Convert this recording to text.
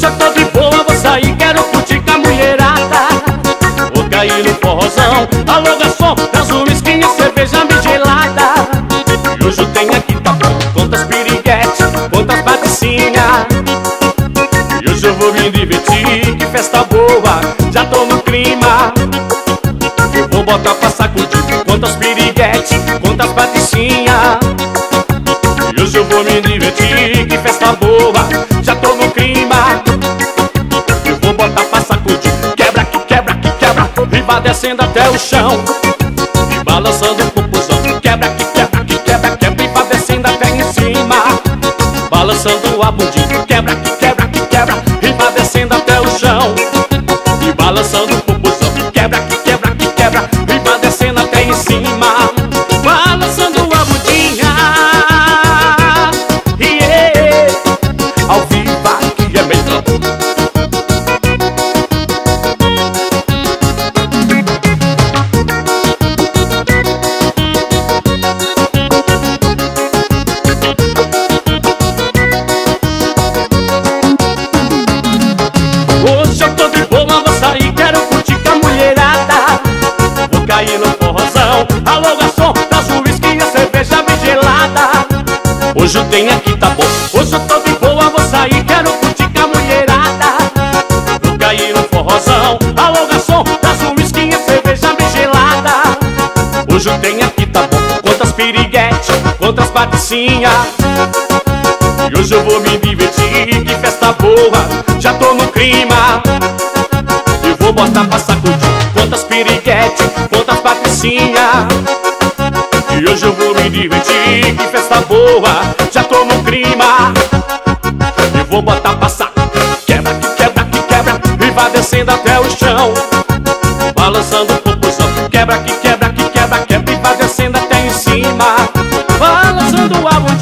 eu tô de boa, vou sair, quero curtir com a mulherada. Vou cair no forrozão, alô garçom, traz um whisky e cerveja bem gelada. E hoje eu tenho aqui, tá bom, quantas piriguetes, quantas patricinhas. E hoje eu vou me divertir, que festa boa, já tô no clima. Eu vou botar pra sacudir, quantas piriguetes, quantas patricinhas. E hoje eu vou me divertir, que festa boa, já tô no clima. Eu vou botar pra sacudir, quebra que quebra que quebra, e vai descendo até o chão, e balançando o popozão. Quebra que quebra que quebra, quebra e vai descendo até em cima, balançando a bundinha. Quebra que quebra que quebra, e vai descendo até o chão, e balançando o popozão. Quebra que quebra que quebra, e vai descendo até em cima, balançando a bundinha. Ao vivo aqui é Metrô. Hoje eu tô de boa, vou sair, quero curtir com a mulherada. Vou cair no forrozão, alô garçom, traz o whisky e a cerveja bem gelada. Hoje eu tenho aqui, tá bom, hoje eu tô de boa, vou sair, quero curtir com a mulherada. Vou cair no forrozão, alô garçom, traz um whisky e a cerveja bem gelada. Hoje eu tenho aqui, tá bom, quantas piriguetes, quantas patricinhas. E hoje eu vou me divertir, que festa boa, já tô no clima. Eu vou botar pra sacudir, quantas piriguetes, quantas patricinhas. E hoje eu vou me divertir, que festa boa, já tô no clima. Eu vou botar pra sacudir, quebra que quebra que quebra, e vai descendo até o chão, balançando o popozão. Quebra que quebra que quebra, quebra e vai descendo até em cima, balançando a